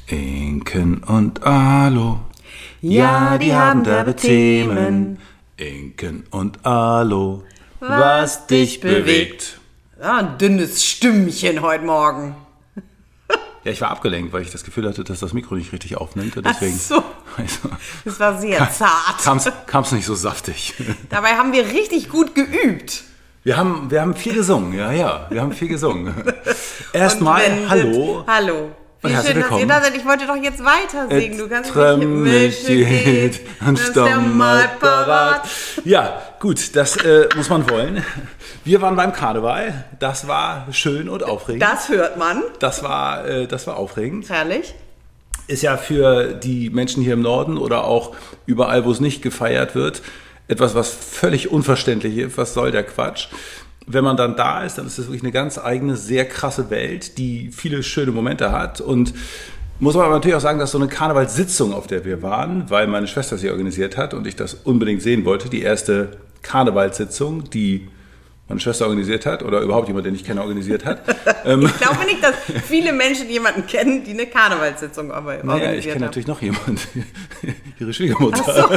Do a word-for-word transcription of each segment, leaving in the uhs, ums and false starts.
Inken und Alo. Ja, die haben derbe Themen. Inken und Alo. Was dich bewegt. Ja, ein dünnes Stimmchen heute Morgen. Ja, ich war abgelenkt, weil ich das Gefühl hatte, dass das Mikro nicht richtig aufnimmt. Deswegen, Ach so. also, Das war sehr kam, zart. Kam es nicht so saftig. Dabei haben wir richtig gut geübt. Wir haben, wir haben viel gesungen, ja, ja, wir haben viel gesungen. Erstmal, Und wenn hallo. das- Hallo. Wie Und herzlich schön, dass ihr willkommen. da seid. Ich wollte doch jetzt weiter singen. Du kannst Trömmelt geht und das ist der Stamm mal mal parat. Ja, gut, das äh, muss man wollen. Wir waren beim Karneval. Das war schön und aufregend. Das hört man. Das war, äh, das war aufregend. Herrlich. Ist ja für die Menschen hier im Norden oder auch überall, wo es nicht gefeiert wird, etwas, was völlig unverständlich ist. Was soll der Quatsch? Wenn man dann da ist, dann ist es wirklich eine ganz eigene, sehr krasse Welt, die viele schöne Momente hat. Und muss man aber natürlich auch sagen, dass so eine Karnevalssitzung, auf der wir waren, weil meine Schwester sie organisiert hat und ich das unbedingt sehen wollte, die erste Karnevalssitzung, die meine Schwester organisiert hat oder überhaupt jemand, den ich kenne, organisiert hat. Ich glaube nicht, dass viele Menschen jemanden kennen, die eine Karnevalssitzung organisiert haben. Naja, ich kenne natürlich noch jemanden, ihre Schwiegermutter. Ach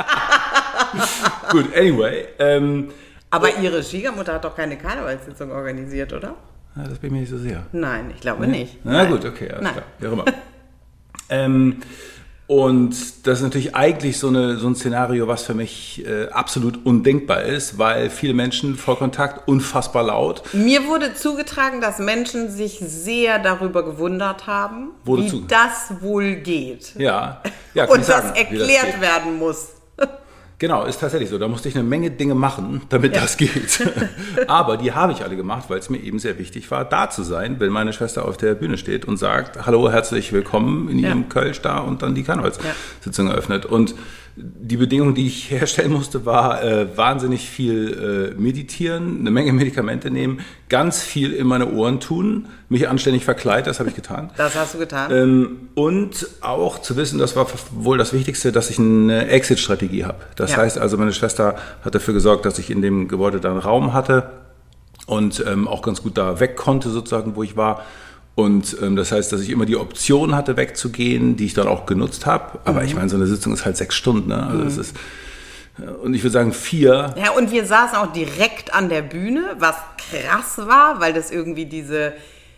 so. Gut, anyway. Ähm, Aber Ihre Schwiegermutter hat doch keine Karnevalssitzung organisiert, oder? Ja, das bin ich mir nicht so sicher. Nein, ich glaube Nee? nicht. Na Nein. gut, okay, alles Nein. klar. Wie auch immer. ähm, und das ist natürlich eigentlich so, eine, so ein Szenario, was für mich äh, absolut undenkbar ist, weil viele Menschen Vollkontakt, unfassbar laut. Mir wurde zugetragen, dass Menschen sich sehr darüber gewundert haben, Wurde wie zu- das wohl geht. Ja, ja kann Und ich das sagen, wie erklärt geht. werden muss. Genau, ist tatsächlich so. Da musste ich eine Menge Dinge machen, damit Ja. das geht. Aber die habe ich alle gemacht, weil es mir eben sehr wichtig war, da zu sein, wenn meine Schwester auf der Bühne steht und sagt, hallo, herzlich willkommen in ihrem Ja. Kölsch da und dann die Karnevalssitzung eröffnet. Und die Bedingung, die ich herstellen musste, war äh, wahnsinnig viel äh, meditieren, eine Menge Medikamente nehmen, ganz viel in meine Ohren tun, mich anständig verkleidet, das habe ich getan. Das hast du getan. Ähm, und auch zu wissen, das war wohl das Wichtigste, dass ich eine Exit-Strategie habe. Das Ja. heißt also, meine Schwester hat dafür gesorgt, dass ich in dem Gebäude dann Raum hatte und ähm, auch ganz gut da weg konnte, sozusagen, wo ich war. Und ähm, das heißt, dass ich immer die Option hatte, wegzugehen, die ich dann auch genutzt habe. Aber Mhm. ich meine, so eine Sitzung ist halt sechs Stunden. Ne? Also es ist, und ich würde sagen vier. Ja, und wir saßen auch direkt an der Bühne, was krass war, weil das irgendwie diese,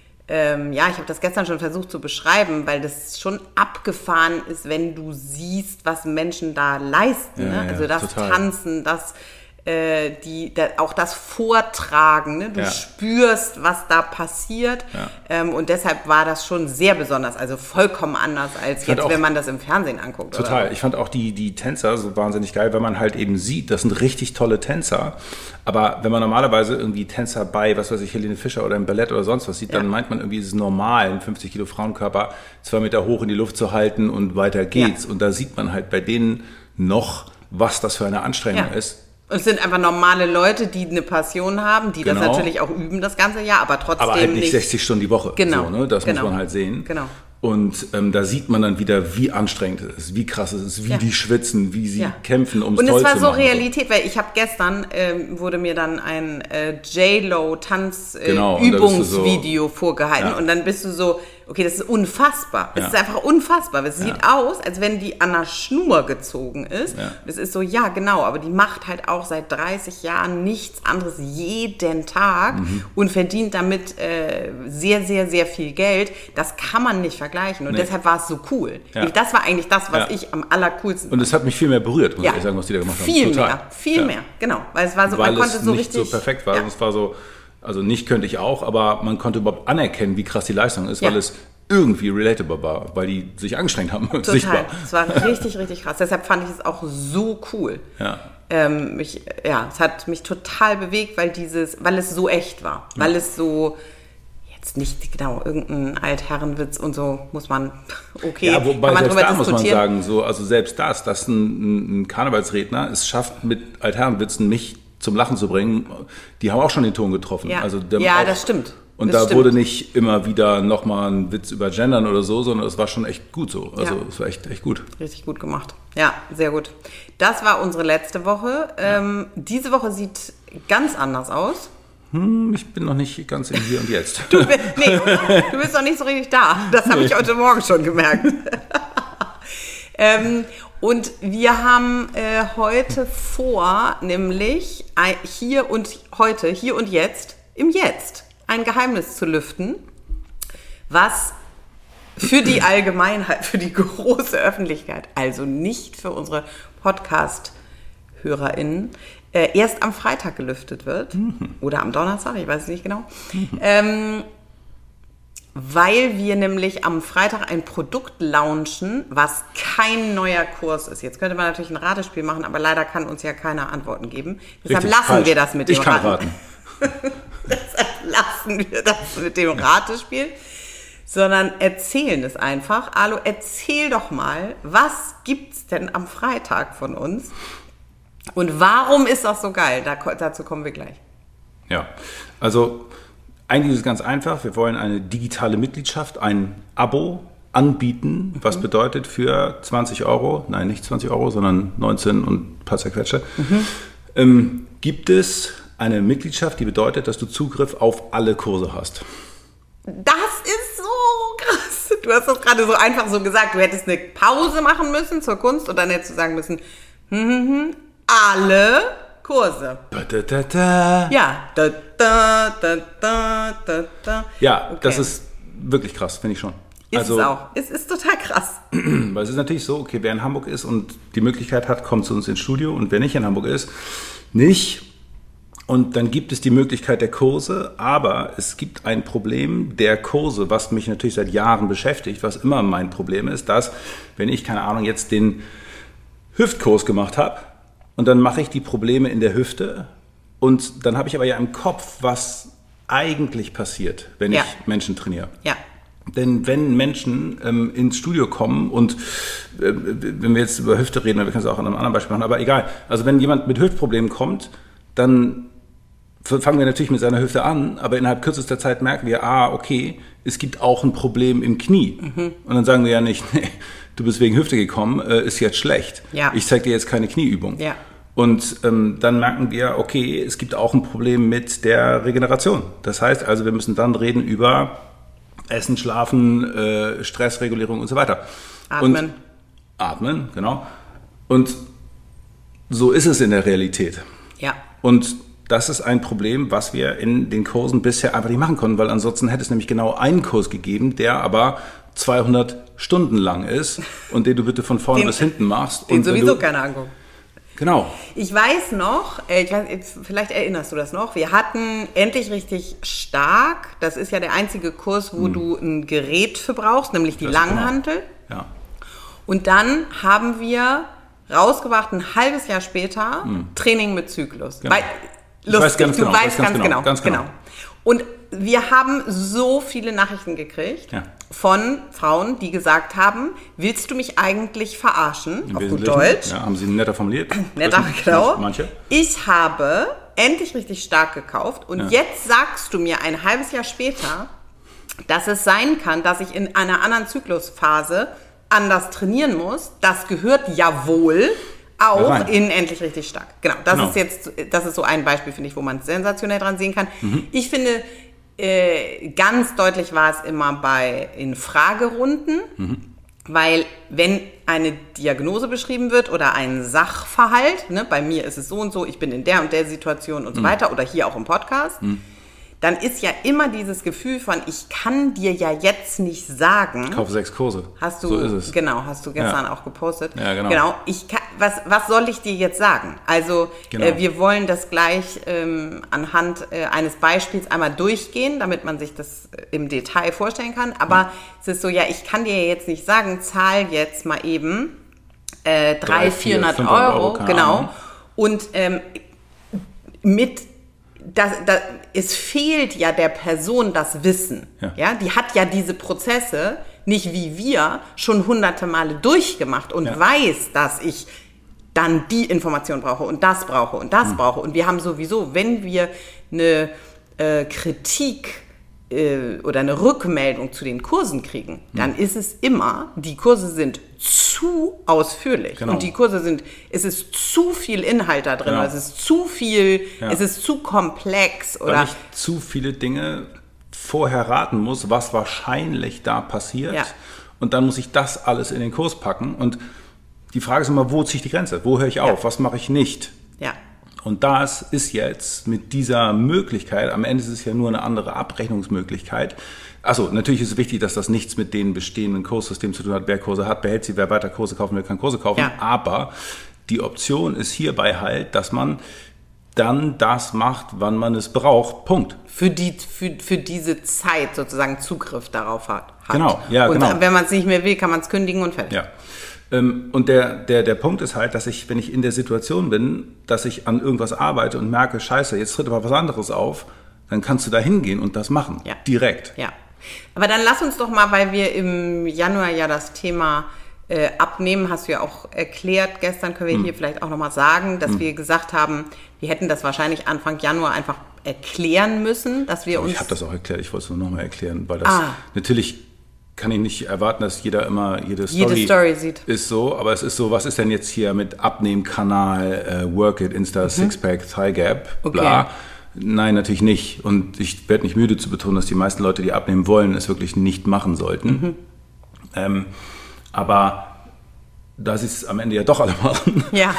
ähm, ja, ich habe das gestern schon versucht zu beschreiben, weil das schon abgefahren ist, wenn du siehst, was Menschen da leisten. Ja, Ne? ja, Also das total. Tanzen, das, äh, die, da, auch das Vortragen. Ne? Du Ja. spürst, was da passiert. Ja. Ähm, und deshalb war das schon sehr besonders, also vollkommen anders als fand jetzt, auch- wenn man das im Fernsehen anguckt. Total. Oder? Ich fand auch die, die Tänzer so wahnsinnig geil, weil man halt eben sieht, das sind richtig tolle Tänzer. Aber wenn man normalerweise irgendwie Tänzer bei, was weiß ich, Helene Fischer oder im Ballett oder sonst was sieht, Ja. dann meint man irgendwie, es ist normal, einen fünfzig Kilo Frauenkörper zwei Meter hoch in die Luft zu halten und weiter geht's. Ja. Und da sieht man halt bei denen noch, was das für eine Anstrengung Ja. ist. Und es sind einfach normale Leute, die eine Passion haben, die das Genau. natürlich auch üben das ganze Jahr, aber trotzdem Aber halt nicht nicht sechzig Stunden die Woche. Genau. So, ne? Das Genau. muss man halt sehen. Genau. Und ähm, da sieht man dann wieder, wie anstrengend es ist, wie krass es ist, wie Ja. die schwitzen, wie sie Ja. kämpfen, um es Und toll es war zu so machen. Realität, weil ich habe gestern, ähm, wurde mir dann ein äh, J-Lo-Tanz-Übungsvideo äh, Genau, und da bist du so- Übungsvideo vorgehalten Ja. und dann bist du so, okay, das ist unfassbar. Es Ja. ist einfach unfassbar. Es Ja. sieht aus, als wenn die an einer Schnur gezogen ist. Ja. Das ist so, ja genau, aber die macht halt auch seit dreißig Jahren nichts anderes jeden Tag Mhm. und verdient damit äh, sehr, sehr, sehr viel Geld. Das kann man nicht vergleichen und Nee. deshalb war es so cool. Ja. Das war eigentlich das, was Ja. ich am allercoolsten Und es hat mich viel mehr berührt, muss Ja. ich ehrlich sagen, was die da gemacht haben. Viel Total. mehr, viel Ja. mehr, genau. Weil es war so, Weil man konnte es so nicht richtig. so perfekt war. Ja. Es war so, also nicht könnte ich auch, aber man konnte überhaupt anerkennen, wie krass die Leistung ist, Ja. weil es irgendwie relatable war, weil die sich angestrengt haben, Total. sichtbar. Es war richtig, richtig krass. Deshalb fand ich es auch so cool. Ja. Ähm, mich, ja, es hat mich total bewegt, weil dieses, weil es so echt war. Weil es so, jetzt nicht genau, irgendein Altherrenwitz und so muss man, okay, Ja, wobei kann man selbst drüber da muss man diskutieren. sagen, so, also selbst das, dass ein, ein Karnevalsredner es schafft, mit Altherrenwitzen mich zum Lachen zu bringen, die haben auch schon den Ton getroffen. Ja, Also, die haben ja auch, das stimmt. Und das da stimmt. wurde nicht immer wieder nochmal ein Witz über Gendern oder so, sondern es war schon echt gut so. Also Ja. es war echt, echt gut. Richtig gut gemacht. Ja, sehr gut. Das war unsere letzte Woche. Ähm, diese Woche sieht ganz anders aus. Hm, ich bin noch nicht ganz im Hier und Jetzt. Du bist, nee, du bist noch nicht so richtig da. Das habe ich heute Morgen schon gemerkt. ähm, und wir haben äh, heute vor, nämlich ein, hier und heute, hier und jetzt, im Jetzt, ein Geheimnis zu lüften, was für die Allgemeinheit, für die große Öffentlichkeit, also nicht für unsere Podcast-HörerInnen, äh, erst am Freitag gelüftet wird. Mhm. Oder am Donnerstag, ich weiß es nicht genau. Mhm. Ähm, weil wir nämlich am Freitag ein Produkt launchen, was kein neuer Kurs ist. Jetzt könnte man natürlich ein Ratespiel machen, aber leider kann uns ja keiner Antworten geben. Deshalb Richtig, lassen falsch. wir das mit dem ich kann Raten. raten. Deshalb lassen wir das mit dem Ratespiel. Sondern erzählen es einfach. Alo, erzähl doch mal, was gibt's denn am Freitag von uns? Und warum ist das so geil? Da, dazu kommen wir gleich. Ja, also eigentlich ist es ganz einfach. Wir wollen eine digitale Mitgliedschaft, ein Abo anbieten, was mhm. bedeutet für zwanzig Euro, nein, nicht zwanzig Euro, sondern neunzehn und ein paar zerquetsche, mhm. ähm, gibt es eine Mitgliedschaft, die bedeutet, dass du Zugriff auf alle Kurse hast. Das ist so krass. Du hast das gerade so einfach so gesagt. Du hättest eine Pause machen müssen zur Kunst und dann hättest du sagen müssen, hm, hm, hm, alle Kurse. Da, da, da, da. Ja. Da, da, da, da, da, da. Ja, okay. Das ist wirklich krass, finde ich schon. Ist also, es auch. Es ist total krass. Weil es ist natürlich so, okay, wer in Hamburg ist und die Möglichkeit hat, kommt zu uns ins Studio und wer nicht in Hamburg ist, nicht. Und dann gibt es die Möglichkeit der Kurse, aber es gibt ein Problem der Kurse, was mich natürlich seit Jahren beschäftigt, was immer mein Problem ist, dass, wenn ich, keine Ahnung, jetzt den Hüftkurs gemacht habe und dann mache ich die Probleme in der Hüfte und dann habe ich aber ja im Kopf, was eigentlich passiert, wenn ja. ich Menschen trainiere. Ja. Denn wenn Menschen ähm, ins Studio kommen und äh, wenn wir jetzt über Hüfte reden, dann können wir es auch an einem anderen Beispiel machen, aber egal. Also wenn jemand mit Hüftproblemen kommt, dann fangen wir natürlich mit seiner Hüfte an, aber innerhalb kürzester Zeit merken wir, ah, okay, es gibt auch ein Problem im Knie. Mhm. Und dann sagen wir ja nicht, nee, du bist wegen Hüfte gekommen, äh, ist jetzt schlecht. Ja. Ich zeige dir jetzt keine Knieübung. Ja. Und ähm, dann merken wir, okay, es gibt auch ein Problem mit der Regeneration. Das heißt also, wir müssen dann reden über Essen, Schlafen, äh, Stressregulierung und so weiter. Atmen. Und atmen, genau. Und so ist es in der Realität. Ja. Und das ist ein Problem, was wir in den Kursen bisher einfach nicht machen konnten, weil ansonsten hätte es nämlich genau einen Kurs gegeben, der aber zweihundert Stunden lang ist und den du bitte von vorne den, bis hinten machst. Den und sowieso du, keiner anguckt. Genau. Ich weiß noch, ich weiß, vielleicht erinnerst du das noch, wir hatten Endlich richtig stark, das ist ja der einzige Kurs, wo hm. du ein Gerät für brauchst, nämlich die Langhantel. Genau. Ja. Und dann haben wir rausgebracht, ein halbes Jahr später, hm. Training mit Zyklus. Genau. Weil, Ich lustig, weiß ganz du genau, weißt weiß ganz, ganz genau, genau, ganz genau. genau. Und wir haben so viele Nachrichten gekriegt ja. von Frauen, die gesagt haben, willst du mich eigentlich verarschen? Im auf gut Wesentlichen. Deutsch. Ja, haben sie netter formuliert. Netter, genau. Manche. Ich habe Endlich richtig stark gekauft und ja. jetzt sagst du mir ein halbes Jahr später, dass es sein kann, dass ich in einer anderen Zyklusphase anders trainieren muss. Das gehört ja wohl auch rein. in Endlich richtig stark. Genau, das Genau. ist jetzt, das ist so ein Beispiel, finde ich, wo man es sensationell dran sehen kann. Mhm. Ich finde, äh, ganz deutlich war es immer bei in Fragerunden, mhm. weil wenn eine Diagnose beschrieben wird oder ein Sachverhalt, ne, bei mir ist es so und so, ich bin in der und der Situation und so mhm. weiter oder hier auch im Podcast, mhm. dann ist ja immer dieses Gefühl von, ich kann dir ja jetzt nicht sagen. Kauf sechs Kurse. Hast du, so ist es. Genau, hast du gestern ja. auch gepostet. Ja, genau. Genau. Ich kann, was, was soll ich dir jetzt sagen? Also, genau. äh, wir wollen das gleich ähm, anhand äh, eines Beispiels einmal durchgehen, damit man sich das im Detail vorstellen kann. Aber ja. es ist so, ja, ich kann dir jetzt nicht sagen, zahl jetzt mal eben äh, dreihundert, vierhundert Euro. Euro genau. Ahnung. Und ähm, mit Das, das, es fehlt ja der Person das Wissen. Ja. Ja, die hat ja diese Prozesse nicht wie wir schon hunderte Male durchgemacht und ja. weiß, dass ich dann die Information brauche und das brauche und das mhm. brauche. Und wir haben sowieso, wenn wir eine äh, Kritik äh, oder eine Rückmeldung zu den Kursen kriegen, mhm. dann ist es immer, die Kurse sind zu zu ausführlich. Genau. Und die Kurse sind, es ist zu viel Inhalt da drin, Genau. es ist zu viel, Ja. es ist zu komplex. Weil Oder ich zu viele Dinge vorher raten muss, was wahrscheinlich da passiert. Ja. Und dann muss ich das alles in den Kurs packen. Und die Frage ist immer, wo ziehe ich die Grenze? Wo höre ich auf? Ja. Was mache ich nicht? ja, Und das ist jetzt mit dieser Möglichkeit, am Ende ist es ja nur eine andere Abrechnungsmöglichkeit. Also natürlich ist es wichtig, dass das nichts mit den bestehenden Kurssystemen zu tun hat. Wer Kurse hat, behält sie. Wer weiter Kurse kaufen will, kann Kurse kaufen. Ja. Aber die Option ist hierbei halt, dass man dann das macht, wann man es braucht. Punkt. für, die, für, für diese Zeit sozusagen Zugriff darauf hat. hat. Genau, ja, und genau. wenn man es nicht mehr will, kann man es kündigen und fertig. Ja. Ähm, Und der, der, der Punkt ist halt, dass ich, wenn ich in der Situation bin, dass ich an irgendwas arbeite und merke, scheiße, jetzt tritt aber was anderes auf, dann kannst du da hingehen und das machen. Ja. Direkt. Ja, aber dann lass uns doch mal, weil wir im Januar ja das Thema äh, Abnehmen, hast du ja auch erklärt, gestern können wir Hm. hier vielleicht auch nochmal sagen, dass hm. wir gesagt haben, wir hätten das wahrscheinlich Anfang Januar einfach erklären müssen, dass wir Aber uns... ich habe das auch erklärt, ich wollte es nur nochmal erklären, weil das Ah. natürlich kann ich nicht erwarten, dass jeder immer jede Story, Jede Story sieht. ist so, aber es ist so, was ist denn jetzt hier mit Abnehmkanal, äh, Work It, Insta, Sixpack, Thigh Gap, bla. Okay. Nein, natürlich nicht. Und ich werde nicht müde zu betonen, dass die meisten Leute, die abnehmen wollen, es wirklich nicht machen sollten. Mhm. Ähm, aber da sie es am Ende ja doch alle machen. Ja,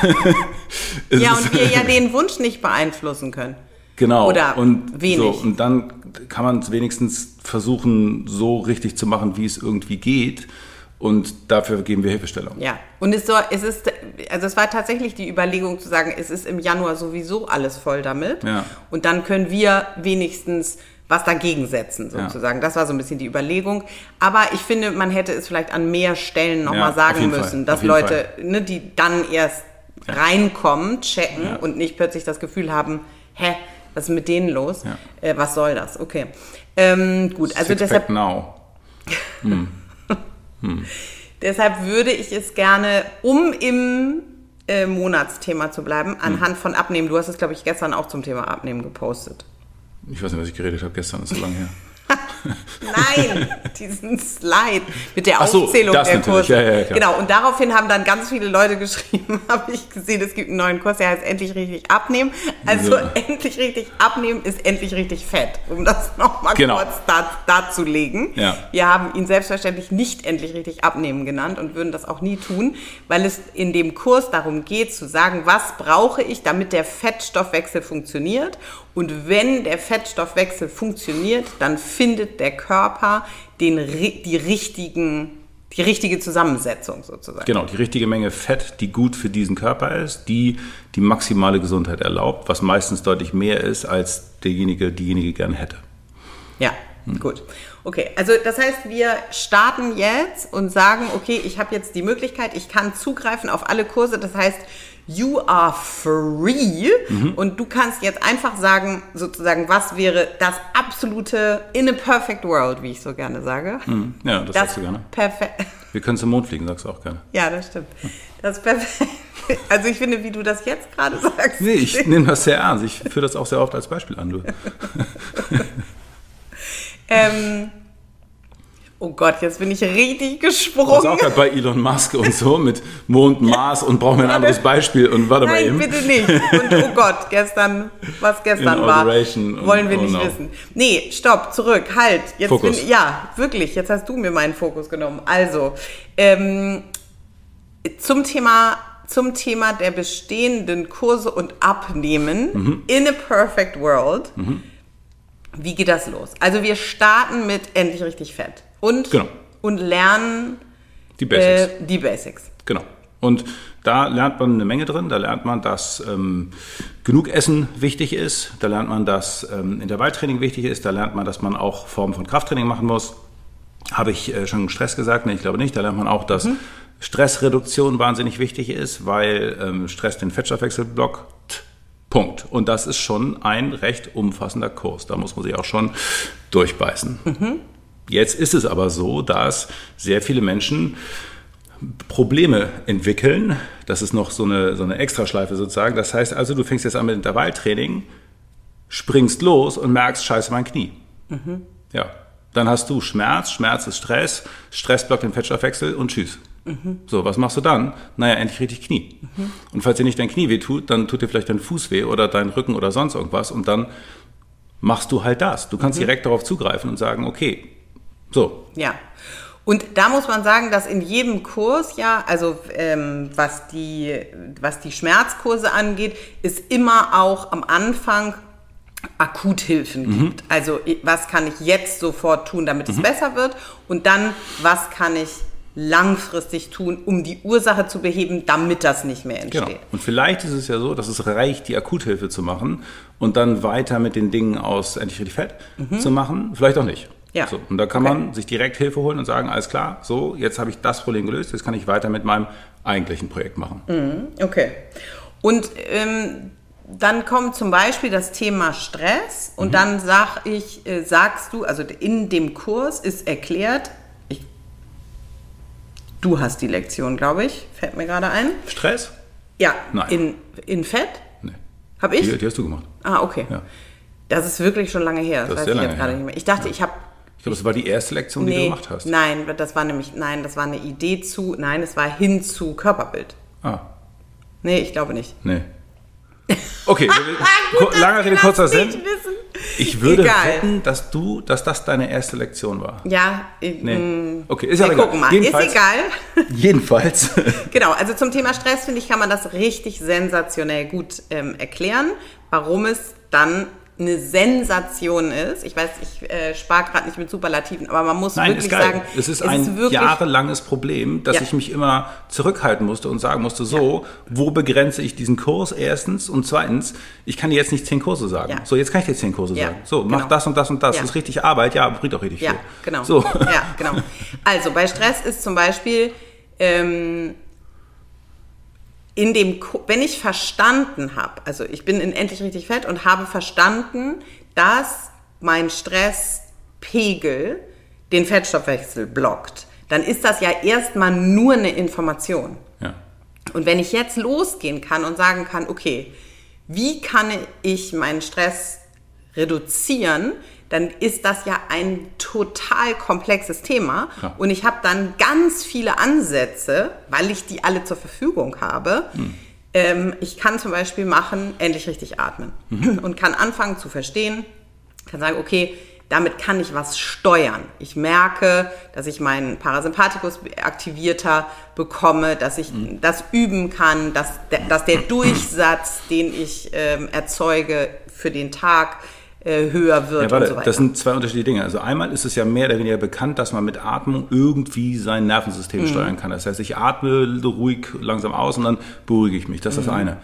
ist ja es- und wir ja den Wunsch nicht beeinflussen können. Genau. Oder und wenig. So, und dann kann man es wenigstens versuchen, so richtig zu machen, wie es irgendwie geht. Und dafür geben wir Hilfestellung. Ja, und es, soll, es ist, also es war tatsächlich die Überlegung zu sagen, es ist im Januar sowieso alles voll damit. Ja. Und dann können wir wenigstens was dagegen setzen, sozusagen. Ja. Das war so ein bisschen die Überlegung. Aber ich finde, man hätte es vielleicht an mehr Stellen nochmal Ja, auf sagen jeden müssen, Fall. dass Auf jeden Leute, ne, die dann erst Ja. reinkommen, checken Ja. und nicht plötzlich das Gefühl haben, hä, was ist mit denen los? Ja. Äh, was soll das? Okay. Ähm, gut, also Sixpack deshalb... now. Deshalb würde ich es gerne, um im äh, Monatsthema zu bleiben, anhand von Abnehmen. Du hast es, glaube ich, gestern auch zum Thema Abnehmen gepostet. Ich weiß nicht, was ich geredet habe gestern, ist so lange her. Nein, diesen Slide mit der Ach so, Aufzählung das der natürlich. Kurse. Ja, ja, klar. Genau, und daraufhin haben dann ganz viele Leute geschrieben, habe ich gesehen, es gibt einen neuen Kurs, der heißt Endlich richtig abnehmen. Also Ja. endlich richtig abnehmen ist endlich richtig fett, um das nochmal Genau. kurz da, darzulegen. Ja. Wir haben ihn selbstverständlich nicht endlich richtig abnehmen genannt und würden das auch nie tun, weil es in dem Kurs darum geht zu sagen, was brauche ich, damit der Fettstoffwechsel funktioniert. Und wenn der Fettstoffwechsel funktioniert, dann findet der Körper den, die, richtigen, die richtige Zusammensetzung sozusagen. Genau, die richtige Menge Fett, die gut für diesen Körper ist, die die maximale Gesundheit erlaubt, was meistens deutlich mehr ist, als derjenige, diejenige gerne hätte. Ja, gut. Okay, also das heißt, wir starten jetzt und sagen, okay, ich habe jetzt die Möglichkeit, ich kann zugreifen auf alle Kurse, das heißt, you are free mhm. und du kannst jetzt einfach sagen, sozusagen, was wäre das absolute in a perfect world, wie ich so gerne sage. Mhm. Ja, das, das sagst du gerne. Perfekt. Wir können zum Mond fliegen, sagst du auch gerne. Ja, das stimmt. Das ist perfekt. Also ich finde, wie du das jetzt gerade sagst. Nee, ich nehme das sehr ernst. Ich führe das auch sehr oft als Beispiel an, du. ähm, oh Gott, jetzt bin ich richtig gesprungen. Das ist auch gerade bei Elon Musk und so mit Mond, Mars und brauchen wir ein anderes Beispiel. Und warte mal eben. Nein, bitte nicht. Und oh Gott, gestern, was gestern war, wollen wir und, nicht oh no. wissen. Nee, stopp, zurück, halt. Jetzt Fokus. Bin, ja, wirklich, jetzt hast du mir meinen Fokus genommen. Also, ähm, zum Thema... Zum Thema der bestehenden Kurse und Abnehmen mhm. in a perfect world. Mhm. Wie geht das los? Also wir starten mit endlich richtig fett und, genau. und lernen die Basics. Äh, die Basics. Genau. Und da lernt man eine Menge drin. Da lernt man, dass ähm, genug Essen wichtig ist. Da lernt man, dass ähm, Intervalltraining wichtig ist. Da lernt man, dass man auch Formen von Krafttraining machen muss. Habe ich äh, schon Stress gesagt? Nee, ich glaube nicht. Da lernt man auch, dass mhm. Stressreduktion wahnsinnig wichtig ist, weil ähm, Stress den Fettstoffwechsel blockt. Punkt. Und das ist schon ein recht umfassender Kurs. Da muss man sich auch schon durchbeißen. Mhm. Jetzt ist es aber so, dass sehr viele Menschen Probleme entwickeln. Das ist noch so eine, so eine Extraschleife sozusagen. Das heißt also, du fängst jetzt an mit Intervalltraining, springst los und merkst, scheiße, mein Knie. Mhm. Ja. Dann hast du Schmerz, Schmerz ist Stress, Stress blockt den Fettstoffwechsel und tschüss. Mhm. So, was machst du dann? Naja, endlich richtig Knie. Mhm. Und falls dir nicht dein Knie weh tut, dann tut dir vielleicht dein Fuß weh oder dein Rücken oder sonst irgendwas und dann machst du halt das. Du kannst mhm. direkt darauf zugreifen und sagen, okay, so. Ja. Und da muss man sagen, dass in jedem Kurs ja, also ähm, was die, was die Schmerzkurse angeht, es immer auch am Anfang Akuthilfen mhm. gibt. Also was kann ich jetzt sofort tun, damit es mhm. besser wird? Und dann, was kann ich langfristig tun, um die Ursache zu beheben, damit das nicht mehr entsteht. Genau. Und vielleicht ist es ja so, dass es reicht, die Akuthilfe zu machen und dann weiter mit den Dingen aus endlich richtig Fett mhm. zu machen. Vielleicht auch nicht. Ja. So, und da kann okay. man sich direkt Hilfe holen und sagen, alles klar, so, jetzt habe ich das Problem gelöst, jetzt kann ich weiter mit meinem eigentlichen Projekt machen. Mhm. Okay. Und ähm, dann kommt zum Beispiel das Thema Stress und mhm. dann sag ich, äh, sagst du, also in dem Kurs ist erklärt, ich, du hast die Lektion, glaube ich, fällt mir gerade ein. Stress? Ja, Nein. In, in Fett? Nee. Hab ich? Die, die hast du gemacht. Ah, okay. Ja. Das ist wirklich schon lange her, das, das weiß ich jetzt gerade her. nicht mehr. Ich dachte, ja. ich habe... Ich glaube, das war die erste Lektion, nee, die du gemacht hast. Nein, das war nämlich, nein, das war eine Idee zu, nein, es war hin zu Körperbild. Ah. Nee, ich glaube nicht. Nee. Okay, Gut, lange Rede, kurzer Sinn. Wissen. Ich würde egal. wetten, dass du, dass das deine erste Lektion war. Ja, nee. Okay, ist ja wir egal. gucken mal. Jedenfalls, ist egal. Jedenfalls. Genau, also zum Thema Stress, finde ich, kann man das richtig sensationell gut ähm, erklären, warum es dann eine Sensation ist. Ich weiß, ich äh, spare gerade nicht mit Superlativen, aber man muss Nein, wirklich ist geil. sagen, es ist es ein ist wirklich, jahrelanges Problem, dass ja. ich mich immer zurückhalten musste und sagen musste, so, ja. wo begrenze ich diesen Kurs erstens und zweitens, ich kann dir jetzt nicht zehn Kurse sagen. Ja. So, jetzt kann ich dir zehn Kurse ja. sagen. So, genau. mach das und das und das. Ja. Das ist richtig Arbeit, ja, bringt auch richtig ja, viel. Genau. So. Ja, genau. Also bei Stress ist zum Beispiel ähm, in dem, wenn ich verstanden habe, also ich bin in Endlich richtig fett und habe verstanden, dass mein Stresspegel den Fettstoffwechsel blockt, dann ist das ja erstmal nur eine Information. Ja. Und wenn ich jetzt losgehen kann und sagen kann, okay, wie kann ich meinen Stress reduzieren, dann ist das ja ein total komplexes Thema. Ja. Und ich habe dann ganz viele Ansätze, weil ich die alle zur Verfügung habe. Hm. Ähm, ich kann zum Beispiel machen, endlich richtig atmen. Mhm. Und kann anfangen zu verstehen, kann sagen, okay, damit kann ich was steuern. Ich merke, dass ich meinen Parasympathikus aktivierter bekomme, dass ich mhm. das üben kann, dass der, dass der Durchsatz, den ich ähm, erzeuge für den Tag, höher wird ja, warte, und so weiter. Das sind zwei unterschiedliche Dinge. Also einmal ist es ja mehr oder weniger bekannt, dass man mit Atmung irgendwie sein Nervensystem mhm. steuern kann. Das heißt, ich atme ruhig langsam aus und dann beruhige ich mich. Das ist mhm. das eine.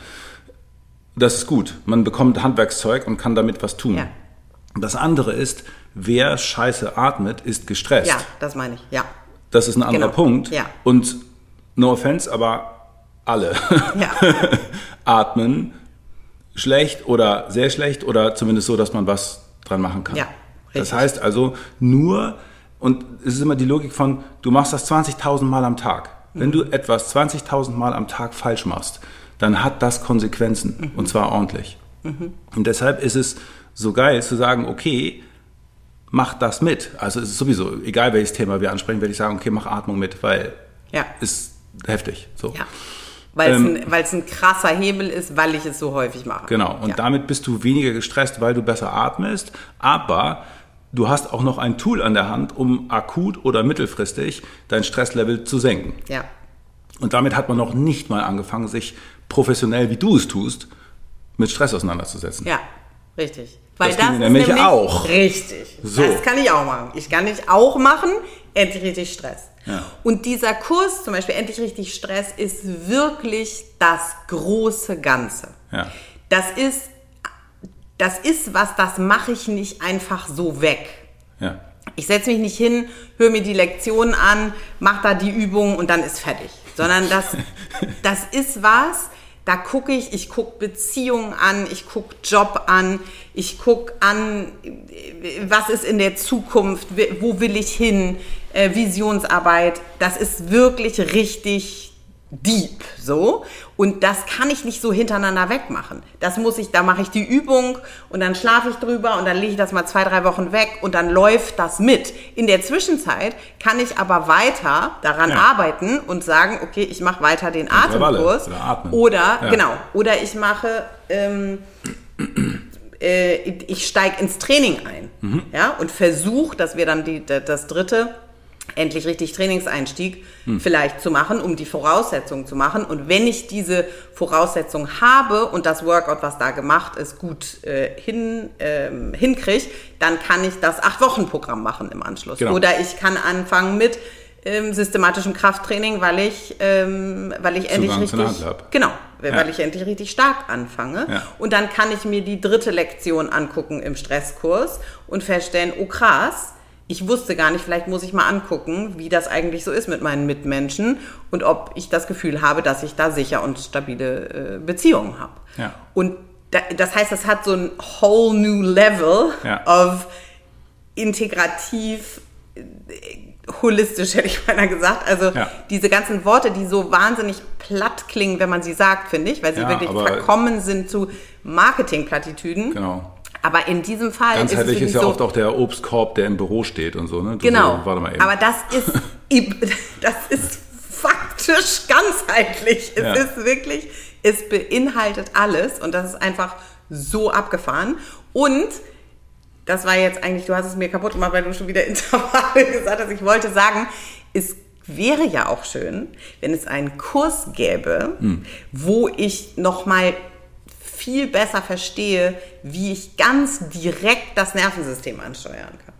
Das ist gut. Man bekommt Handwerkszeug und kann damit was tun. Ja. Das andere ist, wer scheiße atmet, ist gestresst. Ja, das meine ich, ja. Das ist ein anderer genau. Punkt. Ja. Und no offense, aber alle ja. atmen schlecht oder sehr schlecht oder zumindest so, dass man was dran machen kann. Ja, das heißt also nur, und es ist immer die Logik von, du machst das zwanzigtausend Mal am Tag. Mhm. Wenn du etwas zwanzigtausend Mal am Tag falsch machst, dann hat das Konsequenzen mhm. und zwar ordentlich. Mhm. Und deshalb ist es so geil zu sagen, okay, mach das mit. Also es ist sowieso, egal welches Thema wir ansprechen, werde ich sagen, okay, mach Atmung mit, weil ja. ist heftig. So. Ja. Weil ähm, es ein, ein krasser Hebel ist, weil ich es so häufig mache. Genau, und ja. damit bist du weniger gestresst, weil du besser atmest, aber du hast auch noch ein Tool an der Hand, um akut oder mittelfristig dein Stresslevel zu senken. Ja. Und damit hat man noch nicht mal angefangen, sich professionell, wie du es tust, mit Stress auseinanderzusetzen. Ja, richtig. Weil das, das ist nämlich nämlich auch. Richtig. So. Das kann ich auch machen. Ich kann nicht auch machen, endlich richtig Stress. Ja. Und dieser Kurs, zum Beispiel endlich richtig Stress, ist wirklich das große Ganze. Ja. Das ist, das ist was, das mache ich nicht einfach so weg. Ja. Ich setze mich nicht hin, höre mir die Lektionen an, mache da die Übungen und dann ist fertig. Sondern das, das ist was, da gucke ich, ich gucke Beziehungen an, ich gucke Job an, ich gucke an, was ist in der Zukunft, wo will ich hin, äh, Visionsarbeit. Das ist wirklich richtig deep, so. Und das kann ich nicht so hintereinander wegmachen. Das muss ich, da mache ich die Übung und dann schlafe ich drüber und dann lege ich das mal zwei, drei Wochen weg und dann läuft das mit. In der Zwischenzeit kann ich aber weiter daran ja. arbeiten und sagen, okay, ich mache weiter den Atemkurs. Oder atmen. Oder, ja. genau, oder ich mache, ähm, äh, ich steige ins Training ein, mhm. ja, und versuche, dass wir dann die, das dritte endlich richtig Trainingseinstieg hm. vielleicht zu machen, um die Voraussetzungen zu machen. Und wenn ich diese Voraussetzung habe und das Workout, was da gemacht ist, gut äh, hin, ähm, hinkriege, dann kann ich das Acht-Wochen-Programm machen im Anschluss. Genau. Oder ich kann anfangen mit ähm, systematischem Krafttraining, weil ich, ähm, weil ich endlich richtig, genau, ja. weil ich endlich richtig stark anfange. Ja. Und dann kann ich mir die dritte Lektion angucken im Stresskurs und feststellen, oh krass, ich wusste gar nicht, vielleicht muss ich mal angucken, wie das eigentlich so ist mit meinen Mitmenschen und ob ich das Gefühl habe, dass ich da sicher und stabile äh, Beziehungen habe. Ja. Und da, das heißt, das hat so ein whole new level ja. of integrativ, äh, holistisch, hätte ich beinahe gesagt. Also ja. diese ganzen Worte, die so wahnsinnig platt klingen, wenn man sie sagt, finde ich, weil sie ja, wirklich verkommen sind zu Marketing-Plattitüden. Genau. Aber in diesem Fall ganzheitlich ist es ist ja so, oft auch der Obstkorb, der im Büro steht und so, ne? Du genau. So, warte mal eben. Aber das ist, das ist faktisch ganzheitlich. Es ja. ist wirklich, es beinhaltet alles und das ist einfach so abgefahren. Und das war jetzt eigentlich, du hast es mir kaputt gemacht, weil du schon wieder Intervalle gesagt hast. Ich wollte sagen, es wäre ja auch schön, wenn es einen Kurs gäbe, hm. wo ich nochmal viel besser verstehe, wie ich ganz direkt das Nervensystem ansteuern kann.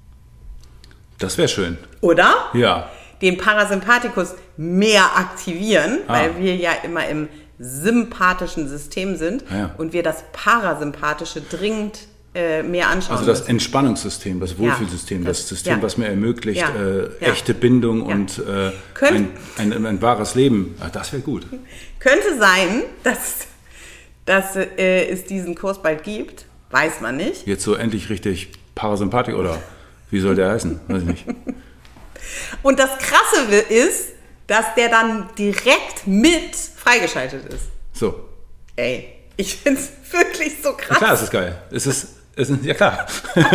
Das wäre schön. Oder? Ja. Den Parasympathikus mehr aktivieren, ah. weil wir ja immer im sympathischen System sind ah, ja. und wir das Parasympathische dringend äh, mehr anschauen Also das müssen. Entspannungssystem, das Wohlfühlsystem, ja. das, das System, ja. was mir ermöglicht, ja. äh, ja. echte Bindung ja. und äh, Könnt, ein, ein, ein wahres Leben. Ach, das wäre gut. Könnte sein, dass dass äh, es diesen Kurs bald gibt, weiß man nicht. Jetzt so endlich richtig Parasympathik oder wie soll der heißen? Weiß ich nicht. Und das Krasse ist, dass der dann direkt mit freigeschaltet ist. So. Ey, ich find's wirklich so krass. Ja klar, es ist geil. Es ist, es ist ja klar.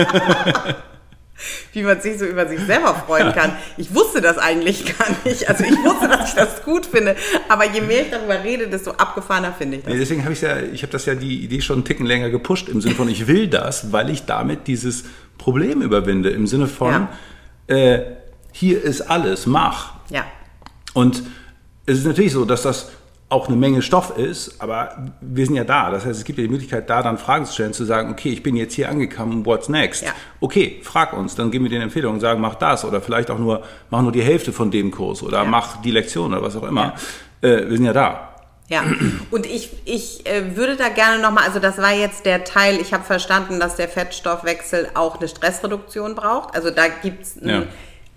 Wie man sich so über sich selber freuen kann. Ich wusste das eigentlich gar nicht. Also ich wusste, dass ich das gut finde. Aber je mehr ich darüber rede, desto abgefahrener finde ich das. Ja, deswegen habe ich ja, ich habe das ja die Idee schon einen Ticken länger gepusht, im Sinne von, ich will das, weil ich damit dieses Problem überwinde. Im Sinne von, ja. äh, hier ist alles, mach. Ja. Und es ist natürlich so, dass das auch eine Menge Stoff ist, aber wir sind ja da. Das heißt, es gibt ja die Möglichkeit, da dann Fragen zu stellen, zu sagen, okay, ich bin jetzt hier angekommen, what's next? Ja. Okay, frag uns, dann geben wir dir eine Empfehlung und sagen, mach das oder vielleicht auch nur, mach nur die Hälfte von dem Kurs oder ja. mach die Lektion oder was auch immer. Ja. Äh, wir sind ja da. Ja, und ich, ich äh, würde da gerne nochmal, also das war jetzt der Teil, ich habe verstanden, dass der Fettstoffwechsel auch eine Stressreduktion braucht. Also da gibt's ein ja.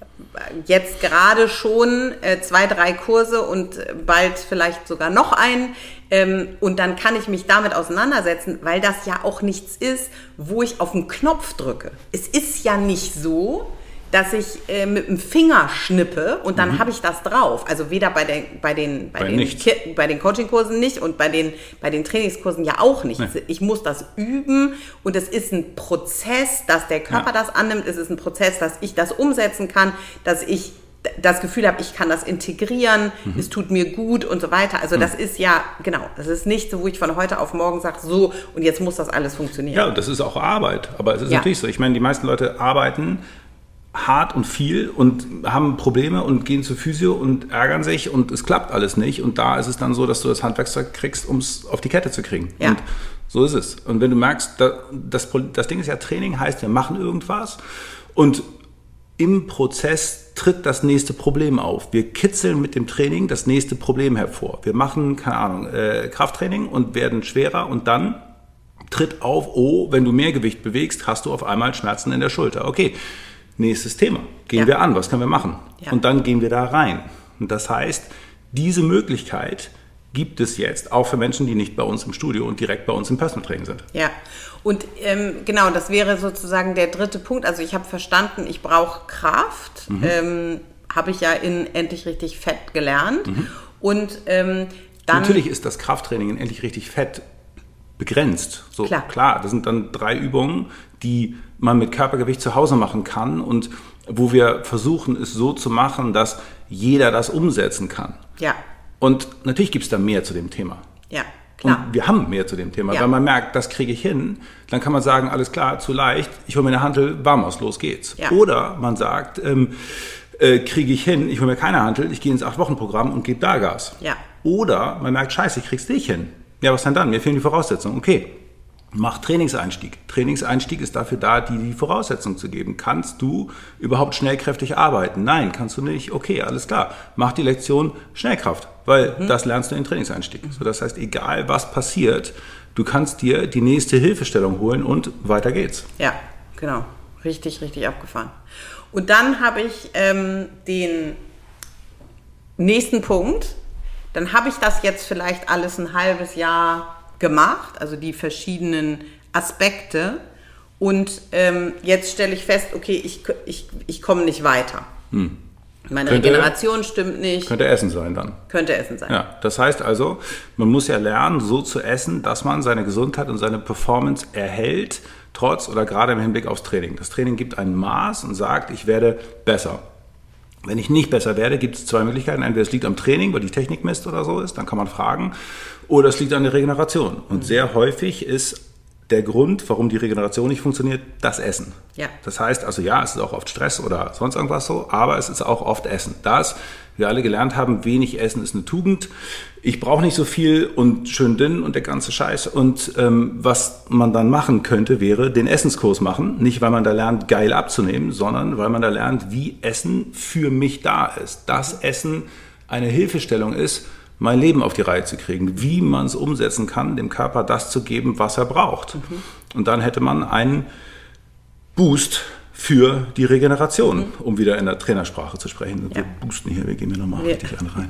jetzt gerade schon äh, zwei, drei Kurse und bald vielleicht sogar noch einen. Ähm, und dann kann ich mich damit auseinandersetzen, weil das ja auch nichts ist, wo ich auf den Knopf drücke. Es ist ja nicht so, dass ich äh, mit dem Finger schnippe und dann mhm. habe ich das drauf. Also weder bei, der, bei den, bei bei den, Ki- bei den Coachingkursen nicht und bei den, bei den Trainingskursen ja auch nicht. Nee. Ich muss das üben und es ist ein Prozess, dass der Körper ja. das annimmt. Es ist ein Prozess, dass ich das umsetzen kann, dass ich das Gefühl habe, ich kann das integrieren, mhm. es tut mir gut und so weiter. Also mhm. das ist ja, genau, das ist nicht so, wo ich von heute auf morgen sage, so und jetzt muss das alles funktionieren. Ja, und das ist auch Arbeit. Aber es ist ja. natürlich so. Ich meine, die meisten Leute arbeiten hart und viel und haben Probleme und gehen zur Physio und ärgern sich und es klappt alles nicht. Und da ist es dann so, dass du das Handwerkszeug kriegst, um es auf die Kette zu kriegen. Ja. Und so ist es. Und wenn du merkst, das, das Ding ist ja, Training heißt, wir machen irgendwas und im Prozess tritt das nächste Problem auf. Wir kitzeln mit dem Training das nächste Problem hervor. Wir machen, keine Ahnung, äh, Krafttraining und werden schwerer und dann tritt auf, oh, wenn du mehr Gewicht bewegst, hast du auf einmal Schmerzen in der Schulter. Okay. Nächstes Thema. Gehen ja. wir an, was können wir machen? Ja. Und dann gehen wir da rein. Und das heißt, diese Möglichkeit gibt es jetzt auch für Menschen, die nicht bei uns im Studio und direkt bei uns im Personal Training sind. Ja, und ähm, genau, das wäre sozusagen der dritte Punkt. Also ich habe verstanden, ich brauche Kraft. Mhm. Ähm, habe ich ja in Endlich richtig fett gelernt. Mhm. Und ähm, dann... Natürlich ist das Krafttraining in endlich richtig fett begrenzt. So, klar. klar, das sind dann drei Übungen, die man mit Körpergewicht zu Hause machen kann und wo wir versuchen, es so zu machen, dass jeder das umsetzen kann. Ja. Und natürlich gibt es da mehr zu dem Thema. Ja, klar. Und wir haben mehr zu dem Thema. Ja. Wenn man merkt, das kriege ich hin, dann kann man sagen, alles klar, zu leicht, ich hole mir eine Hantel, vamos, los geht's. Ja. Oder man sagt, ähm, äh, kriege ich hin, ich hole mir keine Hantel, ich gehe ins acht-Wochen-Programm und gebe da Gas. Ja. Oder man merkt, scheiße, ich krieg's nicht hin. Ja, was denn dann? Mir fehlen die Voraussetzungen. Okay, mach Trainingseinstieg. Trainingseinstieg ist dafür da, dir die Voraussetzungen zu geben. Kannst du überhaupt schnellkräftig arbeiten? Nein, kannst du nicht. Okay, alles klar. Mach die Lektion Schnellkraft, weil mhm. das lernst du in Trainingseinstieg. So, das heißt, egal was passiert, du kannst dir die nächste Hilfestellung holen und weiter geht's. Ja, genau. Richtig, richtig abgefahren. Und dann habe ich ähm, den nächsten Punkt. Dann habe ich das jetzt vielleicht alles ein halbes Jahr gemacht, also die verschiedenen Aspekte. Und ähm, jetzt stelle ich fest, okay, ich, ich, ich komme nicht weiter. Hm. Meine könnte, Regeneration stimmt nicht. Könnte Essen sein dann. Könnte Essen sein. Ja, das heißt also, man muss ja lernen, so zu essen, dass man seine Gesundheit und seine Performance erhält, trotz oder gerade im Hinblick aufs Training. Das Training gibt ein Maß und sagt, ich werde besser. Wenn ich nicht besser werde, gibt es zwei Möglichkeiten. Entweder es liegt am Training, weil die Technik Mist oder so ist, dann kann man fragen. Oder es liegt an der Regeneration. Und mhm. sehr häufig ist der Grund, warum die Regeneration nicht funktioniert, das Essen. Ja. Das heißt also, ja, es ist auch oft Stress oder sonst irgendwas so, aber es ist auch oft Essen. Das, wir alle gelernt haben, wenig Essen ist eine Tugend. Ich brauche nicht so viel und schön dünn und der ganze Scheiß. Und ähm, was man dann machen könnte, wäre den Essenskurs machen. Nicht, weil man da lernt, geil abzunehmen, sondern weil man da lernt, wie Essen für mich da ist. Dass Essen eine Hilfestellung ist, mein Leben auf die Reihe zu kriegen. Wie man es umsetzen kann, dem Körper das zu geben, was er braucht. Mhm. Und dann hätte man einen Boost für die Regeneration, mhm. um wieder in der Trainersprache zu sprechen. Ja. Wir boosten hier, wir gehen hier nochmal ja. richtig an rein.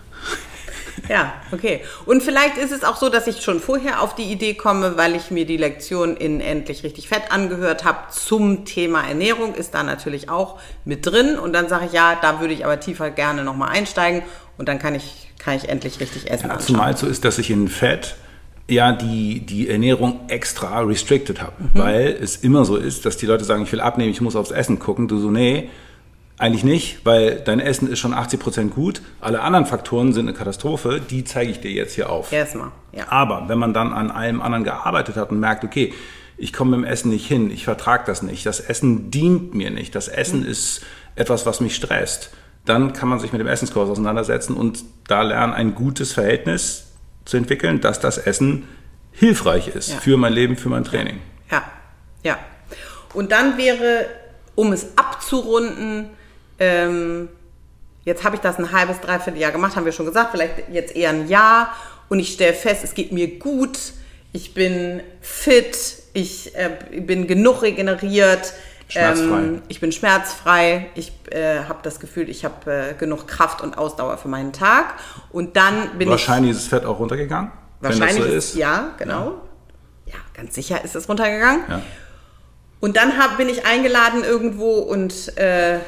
Ja, okay. Und vielleicht ist es auch so, dass ich schon vorher auf die Idee komme, weil ich mir die Lektion in Endlich richtig fett angehört habe zum Thema Ernährung, ist da natürlich auch mit drin. Und dann sage ich, ja, da würde ich aber tiefer gerne nochmal einsteigen und dann kann ich, kann ich endlich richtig essen. Ja, zumal so ist, dass ich in Fett ja die, die Ernährung extra restricted habe, mhm. weil es immer so ist, dass die Leute sagen, ich will abnehmen, ich muss aufs Essen gucken. Du so, nee, eigentlich nicht, weil dein Essen ist schon achtzig Prozent gut. Alle anderen Faktoren sind eine Katastrophe, die zeige ich dir jetzt hier auf. Erstmal, ja. Aber wenn man dann an allem anderen gearbeitet hat und merkt, okay, ich komme mit dem Essen nicht hin, ich vertrage das nicht, das Essen dient mir nicht, das Essen mhm. ist etwas, was mich stresst, dann kann man sich mit dem Essenskurs auseinandersetzen und da lernen, ein gutes Verhältnis zu entwickeln, dass das Essen hilfreich ist ja. für mein Leben, für mein Training. Ja, ja. Und dann wäre, um es abzurunden, ähm, jetzt habe ich das ein halbes, dreiviertel Jahr gemacht, haben wir schon gesagt, vielleicht jetzt eher ein Jahr und ich stelle fest, es geht mir gut, ich bin fit, ich äh, bin genug regeneriert, schmerzfrei. Ähm, ich bin schmerzfrei, ich äh, habe das Gefühl, ich habe äh, genug Kraft und Ausdauer für meinen Tag und dann bin wahrscheinlich ich... ist das Fett auch runtergegangen? Wahrscheinlich wenn das so ist, ist. Ja, genau. Ja. ja, ganz sicher ist es runtergegangen. Ja. Und dann hab, bin ich eingeladen irgendwo und äh,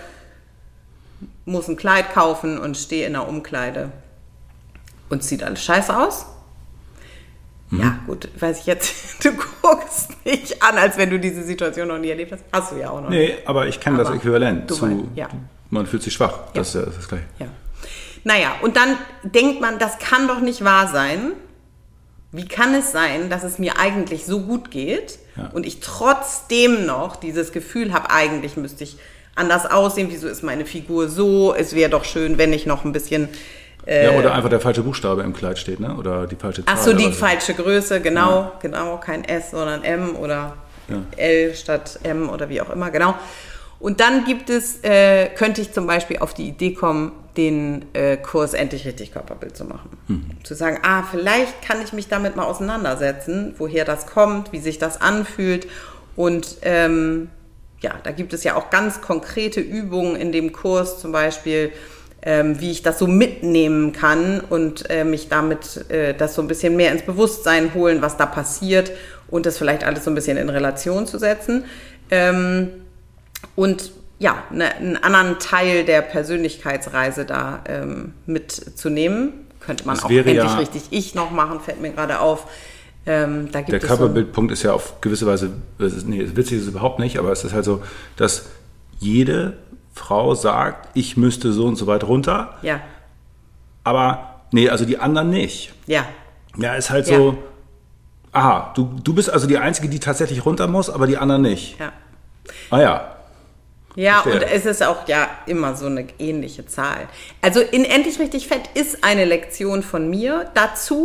muss ein Kleid kaufen und stehe in der Umkleide und sieht alles scheiße aus. Mhm. Ja, gut, weiß ich jetzt, du guckst nicht an, als wenn du diese Situation noch nie erlebt hast. Hast du ja auch noch nee, nicht. Nee, aber ich kenne das Äquivalent zu, weißt, ja. man fühlt sich schwach, das ja. ist ja das Gleiche. Ja. Naja, und dann denkt man, das kann doch nicht wahr sein. Wie kann es sein, dass es mir eigentlich so gut geht ja. und ich trotzdem noch dieses Gefühl habe, eigentlich müsste ich anders aussehen, wieso ist meine Figur so, es wäre doch schön, wenn ich noch ein bisschen... Äh, ja, oder einfach der falsche Buchstabe im Kleid steht, ne? Oder die falsche Zahl. Ach so, die falsche Größe, genau, ja. genau, kein S, sondern M oder ja. L statt M oder wie auch immer, genau. Und dann gibt es, äh, könnte ich zum Beispiel auf die Idee kommen, den äh, Kurs Endlich richtig Körperbild zu machen. Mhm. Zu sagen, ah, vielleicht kann ich mich damit mal auseinandersetzen, woher das kommt, wie sich das anfühlt. Und ähm, ja, da gibt es ja auch ganz konkrete Übungen in dem Kurs, zum Beispiel, ähm, wie ich das so mitnehmen kann und äh, mich damit äh, das so ein bisschen mehr ins Bewusstsein holen, was da passiert und das vielleicht alles so ein bisschen in Relation zu setzen. Ähm, und ja, ne, einen anderen Teil der Persönlichkeitsreise da ähm, mitzunehmen. könnte man Das auch wäre endlich ja- richtig ich noch machen, fällt mir gerade auf. Ähm, da gibt Der es Körperbildpunkt ist ja auf gewisse Weise, das ist, nee, witzig ist es überhaupt nicht, aber es ist halt so, dass jede Frau sagt, ich müsste so und so weit runter, So, ja, aber nee, also die anderen nicht. ja, Ja, ist halt Ja. so, aha, du, du bist also die Einzige, die tatsächlich runter muss, aber die anderen nicht. ja. Ah ja, Ja, Verstehe. und es ist auch ja immer so eine ähnliche Zahl. Also in Endlich richtig fett ist eine Lektion von mir dazu,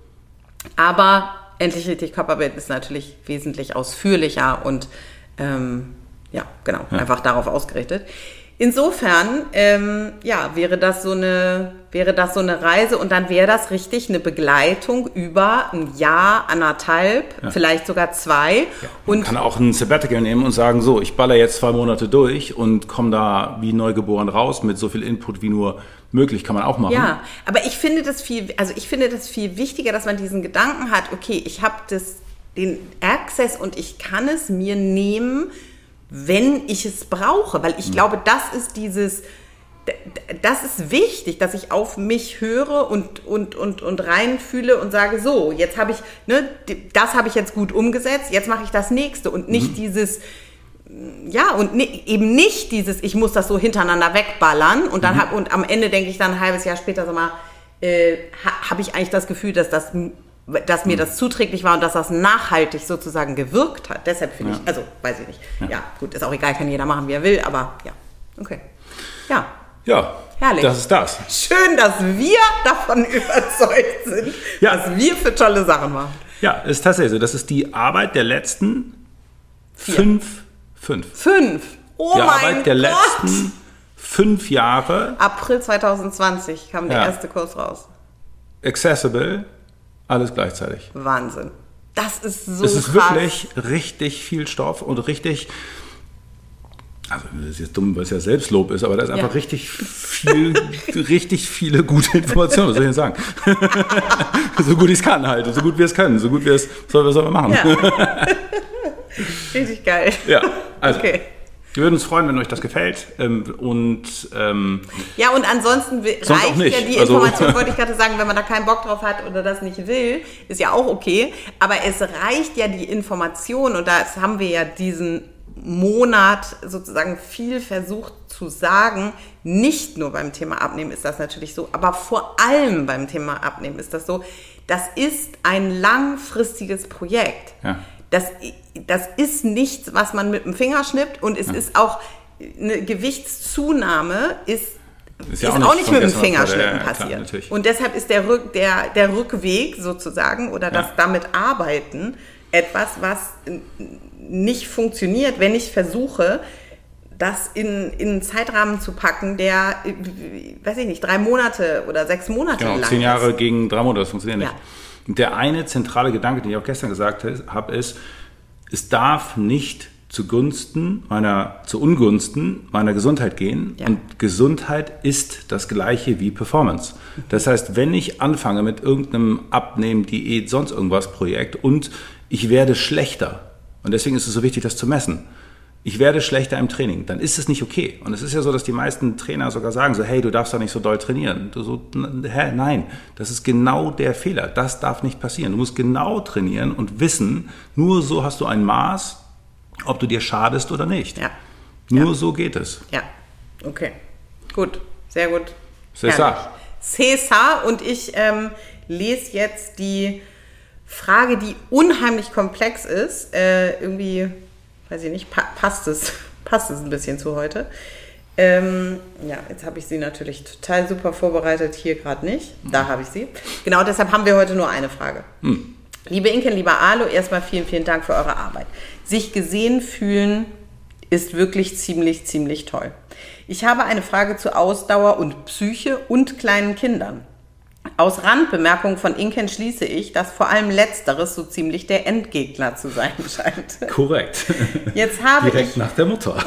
aber Endlich richtig Körperbild ist natürlich wesentlich ausführlicher und ähm, ja, genau, Ja. einfach darauf ausgerichtet. Insofern, ähm, ja, wäre das so eine, wäre das so eine Reise und dann wäre das richtig eine Begleitung über ein Jahr, anderthalb, Ja. vielleicht sogar zwei. Man Und kann auch ein Sabbatical nehmen und sagen, so, ich baller jetzt zwei Monate durch und komme da wie neugeboren raus mit so viel Input wie nur möglich, kann man auch machen. ja, aber ich finde das viel, also ich finde das viel wichtiger, dass man diesen Gedanken hat, okay, ich habe das, den Access und ich kann es mir nehmen, wenn ich es brauche, weil ich glaube, das ist dieses, d- d- das ist wichtig, dass ich auf mich höre und, und, und, und reinfühle und sage, so, jetzt habe ich, ne, d- das habe ich jetzt gut umgesetzt, jetzt mache ich das nächste und nicht dieses, ja, und ni- eben nicht dieses, ich muss das so hintereinander wegballern und dann hab, und am Ende denke ich dann ein halbes Jahr später, sag mal, äh, ha, habe ich eigentlich das Gefühl, dass das, dass mir das zuträglich war und dass das nachhaltig sozusagen gewirkt hat. Deshalb finde Ja. ich, also weiß ich nicht. Ja. ja, gut, ist auch egal, kann jeder machen, wie er will, aber ja, okay. Ja, Ja, Herrlich. das ist das. schön, dass wir davon überzeugt sind, Ja. was wir für tolle Sachen machen. Ja, ist tatsächlich so. Das ist die Arbeit der letzten Vier. fünf, fünf. Fünf. Oh die mein Arbeit der Gott. letzten fünf Jahre. April zwanzig zwanzig kam der Ja. erste Kurs raus. Accessible, alles gleichzeitig. Wahnsinn. Das ist so Es ist krass. wirklich richtig viel Stoff und richtig, also das ist jetzt dumm, weil es ja Selbstlob ist, aber da ist einfach Ja. richtig viel, richtig viele gute Informationen, was soll ich denn sagen? So gut ich es kann halt, so gut wir es können, so gut wir es, was sollen wir, sollen wir machen? Ja. Richtig geil. Ja, also Okay. wir würden uns freuen, wenn euch das gefällt ähm, und ähm, Ja, und ansonsten wi- Sonst auch reicht nicht. ja die Also- Information, wollte ich gerade sagen, wenn man da keinen Bock drauf hat oder das nicht will, ist ja auch okay. Aber es reicht ja die Information und da haben wir ja diesen Monat sozusagen viel versucht zu sagen. Nicht nur beim Thema Abnehmen ist das natürlich so, aber vor allem beim Thema Abnehmen ist das so. Das ist ein langfristiges Projekt. Ja. Das, das ist nichts, was man mit dem Finger schnippt und es ist auch eine Gewichtszunahme ist, ist, ja auch, auch nicht nicht von mit dem gestern auf Fingerschnippen heute. Ja, ja, klar, passiert. natürlich. Und deshalb ist der, Rück, der, der Rückweg sozusagen oder das Ja. damit arbeiten etwas, was nicht funktioniert, wenn ich versuche, das in, in einen Zeitrahmen zu packen, der, äh, weiß ich nicht, drei Monate oder sechs Monate genau, lang zehn Jahre ist. gegen drei Monate, das funktioniert nicht. Ja. Und der eine zentrale Gedanke, den ich auch gestern gesagt habe, ist, es darf nicht zugunsten meiner, zu Ungunsten meiner Gesundheit gehen. Ja. Und Gesundheit ist das Gleiche wie Performance. Das heißt, wenn ich anfange mit irgendeinem Abnehmen, Diät, sonst irgendwas Projekt und ich werde schlechter, und deswegen ist es so wichtig, das zu messen, ich werde schlechter im Training, dann ist es nicht okay. Und es ist ja so, dass die meisten Trainer sogar sagen so, hey, du darfst doch nicht so doll trainieren. Du so, hä, nein, das ist genau der Fehler. Das darf nicht passieren. Du musst genau trainieren und wissen, nur so hast du ein Maß, ob du dir schadest oder nicht. Ja. Nur Ja. so geht es. Ja, okay. Gut, sehr gut. C'est ça. Herrlich. C'est ça. Und ich ähm, lese jetzt die Frage, die unheimlich komplex ist. Äh, irgendwie, weiß ich nicht, pa passt es, passt es ein bisschen zu heute. Ähm, ja, jetzt habe ich sie natürlich total super vorbereitet, hier gerade nicht. Da habe ich sie. Genau, deshalb haben wir heute nur eine Frage. Hm. Liebe Inken, lieber Alo, erstmal vielen, vielen Dank für eure Arbeit. Sich gesehen fühlen ist wirklich ziemlich, ziemlich toll. Ich habe eine Frage zu Ausdauer und Psyche und kleinen Kindern. Aus Randbemerkungen von Inken schließe ich, dass vor allem Letzteres so ziemlich der Endgegner zu sein scheint. Korrekt. Jetzt habe Direkt ich, nach der Mutter.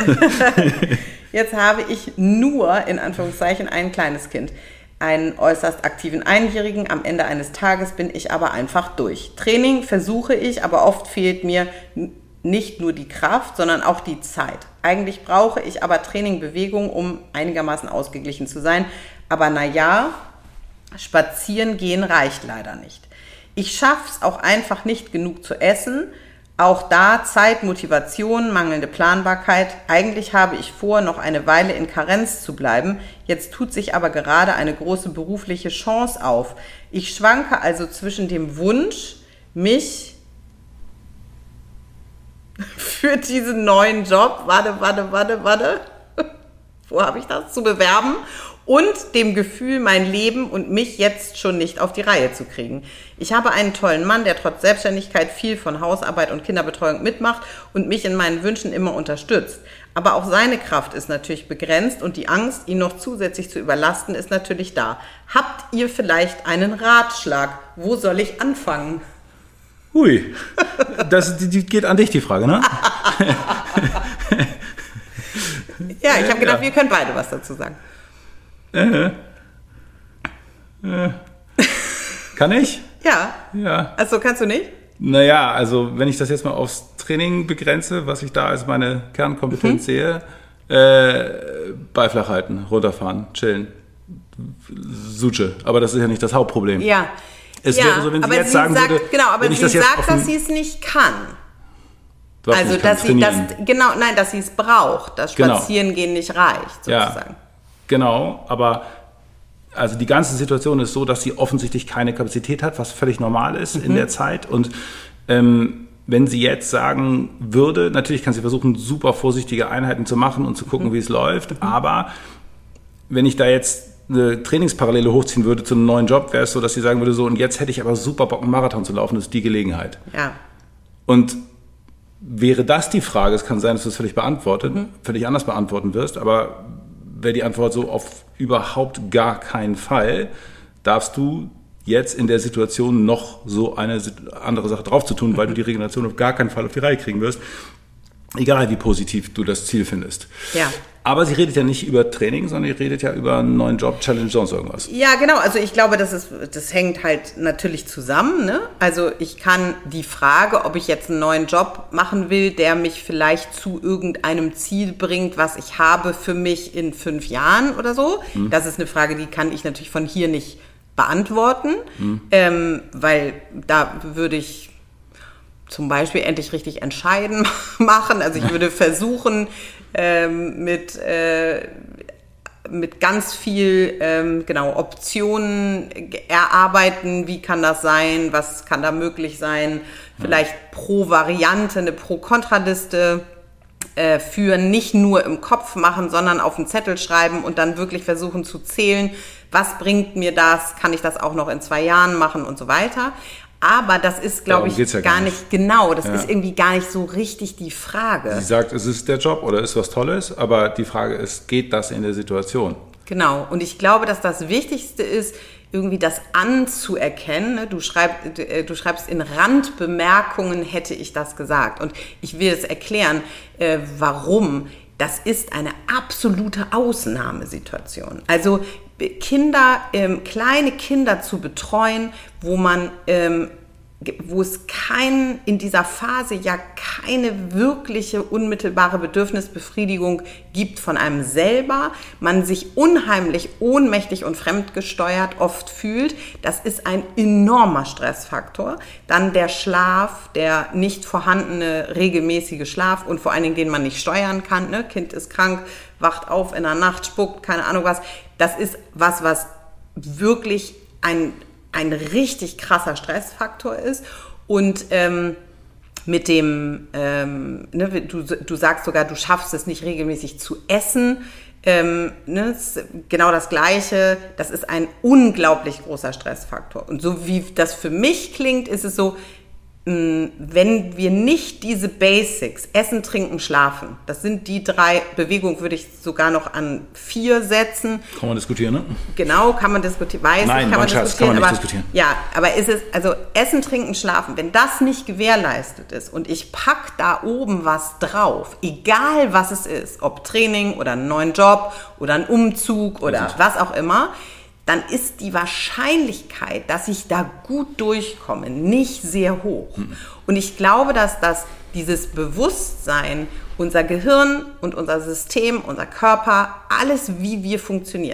jetzt habe ich nur, in Anführungszeichen, ein kleines Kind. Einen äußerst aktiven Einjährigen. Am Ende eines Tages bin ich aber einfach durch. Training versuche ich, aber oft fehlt mir nicht nur die Kraft, sondern auch die Zeit. Eigentlich brauche ich aber Training, Bewegung, um einigermaßen ausgeglichen zu sein. Aber naja, Spazieren gehen reicht leider nicht. Ich schaff's auch einfach nicht genug zu essen. Auch da Zeit, Motivation, mangelnde Planbarkeit. Eigentlich habe ich vor, noch eine Weile in Karenz zu bleiben. Jetzt tut sich aber gerade eine große berufliche Chance auf. Ich schwanke also zwischen dem Wunsch, mich für diesen neuen Job, warte, warte, warte, warte, wo habe ich das, zu bewerben und dem Gefühl, mein Leben und mich jetzt schon nicht auf die Reihe zu kriegen. Ich habe einen tollen Mann, der trotz Selbstständigkeit viel von Hausarbeit und Kinderbetreuung mitmacht und mich in meinen Wünschen immer unterstützt. Aber auch seine Kraft ist natürlich begrenzt und die Angst, ihn noch zusätzlich zu überlasten, ist natürlich da. Habt ihr vielleicht einen Ratschlag? Wo soll ich anfangen? Hui, das die, die geht an dich, die Frage, ne? Ja, ich habe gedacht, ja. wir können beide was dazu sagen. Äh, äh. Kann ich? Ja. Ja. Also kannst du nicht? Naja, also wenn ich das jetzt mal aufs Training begrenze, was ich da als meine Kernkompetenz mhm. sehe, äh, Ball flach halten, runterfahren, chillen, Suche. Aber das ist ja nicht das Hauptproblem. Ja. Es ja, wäre so, wenn sie aber jetzt sie sagen sagt, würde, genau, aber wenn ich sie das jetzt sagt, offen, dass sie es nicht kann. Was also, nicht kann, dass sie das, genau, nein, dass sie es braucht, dass Spazierengehen genau. nicht reicht, sozusagen. Ja, genau, aber also die ganze Situation ist so, dass sie offensichtlich keine Kapazität hat, was völlig normal ist mhm. in der Zeit. Und ähm, wenn sie jetzt sagen würde, natürlich kann sie versuchen, super vorsichtige Einheiten zu machen und zu gucken, mhm. wie es läuft, mhm. aber wenn ich da jetzt eine Trainingsparallele hochziehen würde zu einem neuen Job, wäre es so, dass sie sagen würde, so, und jetzt hätte ich aber super Bock, einen Marathon zu laufen, das ist die Gelegenheit. Ja. Und wäre das die Frage, es kann sein, dass du es völlig beantwortet, mhm. völlig anders beantworten wirst, aber wäre die Antwort so, auf überhaupt gar keinen Fall darfst du jetzt in der Situation noch so eine andere Sache drauf zu tun, weil du die Regeneration auf gar keinen Fall auf die Reihe kriegen wirst, egal wie positiv du das Ziel findest. Ja. Aber sie redet ja nicht über Training, sondern sie redet ja über einen neuen Job, Challenge, sonst irgendwas. Ja, genau. Also ich glaube, das ist, das hängt halt natürlich zusammen, ne? Also ich kann die Frage, ob ich jetzt einen neuen Job machen will, der mich vielleicht zu irgendeinem Ziel bringt, was ich habe für mich in fünf Jahren oder so. Hm. Das ist eine Frage, die kann ich natürlich von hier nicht beantworten, hm. ähm, weil da würde ich zum Beispiel endlich richtig entscheiden machen. Also ich würde versuchen, ähm, mit, äh, mit ganz viel ähm, genau, Optionen erarbeiten. Wie kann das sein? Was kann da möglich sein? Vielleicht pro Variante eine Pro-Kontra-Liste äh, führen. Nicht nur im Kopf machen, sondern auf einen Zettel schreiben und dann wirklich versuchen zu zählen. Was bringt mir das? Kann ich das auch noch in zwei Jahren machen und so weiter? Aber das ist, glaube ich, ja gar, gar nicht, nicht genau, das ja. ist irgendwie gar nicht so richtig die Frage. Sie sagt, es ist der Job oder ist was Tolles, aber die Frage ist, geht das in der Situation? Genau, und ich glaube, dass das Wichtigste ist, irgendwie das anzuerkennen. Du schreibst, du schreibst in Randbemerkungen, hätte ich das gesagt. Und ich will es erklären, äh, warum. Das ist eine absolute Ausnahmesituation. Also Kinder, ähm, kleine Kinder zu betreuen, wo man, ähm, wo es kein, in dieser Phase ja keine wirkliche unmittelbare Bedürfnisbefriedigung gibt von einem selber, man sich unheimlich ohnmächtig und fremdgesteuert oft fühlt, das ist ein enormer Stressfaktor. Dann der Schlaf, der nicht vorhandene regelmäßige Schlaf und vor allen Dingen, den man nicht steuern kann, ne? Kind ist krank, wacht auf in der Nacht, spuckt, keine Ahnung was. Das ist was, was wirklich ein, ein richtig krasser Stressfaktor ist. Und ähm, mit dem, ähm, ne, du, du sagst sogar, du schaffst es nicht regelmäßig zu essen. Ähm, ne, genau das Gleiche. Das ist ein unglaublich großer Stressfaktor. Und so wie das für mich klingt, ist es so, wenn wir nicht diese Basics, Essen, Trinken, Schlafen, das sind die drei Bewegungen, würde ich sogar noch an vier setzen. Kann man diskutieren, ne? Genau, kann man diskutieren, weiß Nein, ich, kann man Schatz, diskutieren. kann man nicht aber, diskutieren. Ja, aber ist es, also Essen, Trinken, Schlafen, wenn das nicht gewährleistet ist und ich pack da oben was drauf, egal was es ist, ob Training oder einen neuen Job oder ein Umzug oder was auch immer, dann ist die Wahrscheinlichkeit, dass ich da gut durchkomme, nicht sehr hoch. Mhm. Und ich glaube, dass das, dieses Bewusstsein, unser Gehirn und unser System, unser Körper, alles, wie wir funktionieren,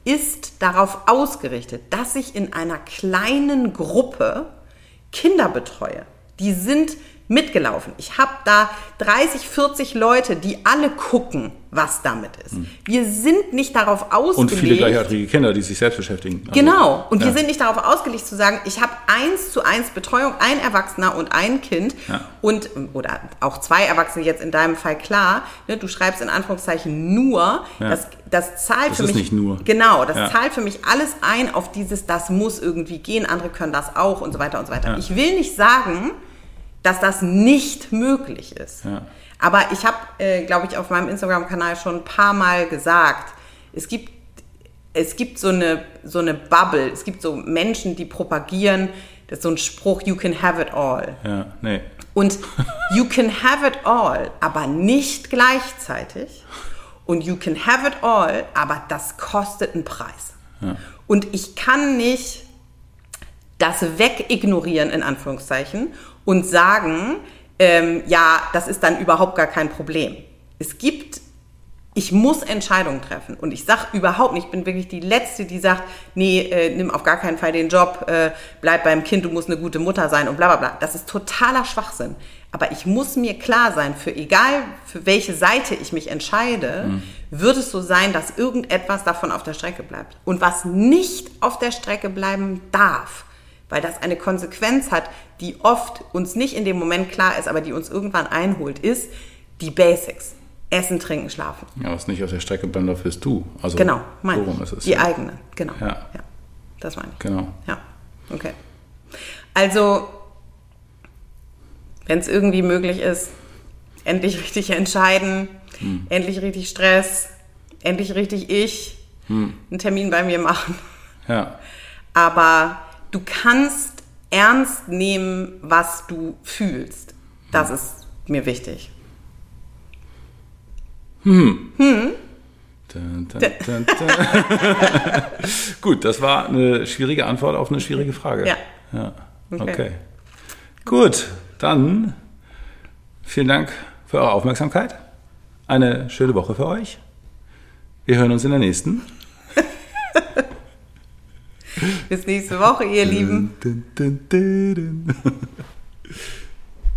ist darauf ausgerichtet, dass ich in einer kleinen Gruppe Kinder betreue. Die sind mitgelaufen. Ich habe da dreißig, vierzig Leute, die alle gucken, was damit ist. Hm. Wir sind nicht darauf ausgelegt. Und viele gleichaltrige Kinder, die sich selbst beschäftigen. Also, genau. Und ja. wir sind nicht darauf ausgelegt zu sagen, ich habe eins zu eins Betreuung, ein Erwachsener und ein Kind. Ja. Und, oder auch zwei Erwachsene, jetzt in deinem Fall klar. Ne, du schreibst in Anführungszeichen nur. Ja. Das, das zahlt das für ist mich. nicht nur. Genau. Das ja. zahlt für mich alles ein auf dieses, das muss irgendwie gehen. Andere können das auch und so weiter und so weiter. Ja. Ich will nicht sagen, dass das nicht möglich ist. Ja. Aber ich habe, äh, glaube ich, auf meinem Instagram-Kanal schon ein paar Mal gesagt, es gibt, es gibt so eine, so eine Bubble, es gibt so Menschen, die propagieren, das ist so ein Spruch, you can have it all. Ja, nee. Und you can have it all, aber nicht gleichzeitig. Und you can have it all, aber das kostet einen Preis. Ja. Und ich kann nicht das wegignorieren, in Anführungszeichen, und sagen, ähm, ja, das ist dann überhaupt gar kein Problem. Es gibt, ich muss Entscheidungen treffen. Und ich sage überhaupt nicht, ich bin wirklich die Letzte, die sagt, nee, äh, nimm auf gar keinen Fall den Job, äh, bleib beim Kind, du musst eine gute Mutter sein und bla bla bla. Das ist totaler Schwachsinn. Aber ich muss mir klar sein, für egal, für welche Seite ich mich entscheide, mhm. wird es so sein, dass irgendetwas davon auf der Strecke bleibt. Und was nicht auf der Strecke bleiben darf, weil das eine Konsequenz hat, die oft uns nicht in dem Moment klar ist, aber die uns irgendwann einholt, ist die Basics. Essen, trinken, schlafen. Ja, was nicht auf der Strecke bleibt, dafür bist du. Also, genau, meine worum ist es? Die ja. eigene, genau. Ja. ja. Das meine ich. Genau. Ja, okay. Also, wenn es irgendwie möglich ist, endlich richtig entscheiden, hm. endlich richtig Stress, endlich richtig ich, hm. einen Termin bei mir machen. Ja. Aber du kannst ernst nehmen, was du fühlst. Das ist mir wichtig. Hm. Hm. Dun, dun, dun, dun. Gut, das war eine schwierige Antwort auf eine schwierige Frage. Ja. ja. Okay. okay. Gut, dann vielen Dank für eure Aufmerksamkeit. Eine schöne Woche für euch. Wir hören uns in der nächsten. Bis nächste Woche, ihr Lieben. Dun, dun, dun, dun.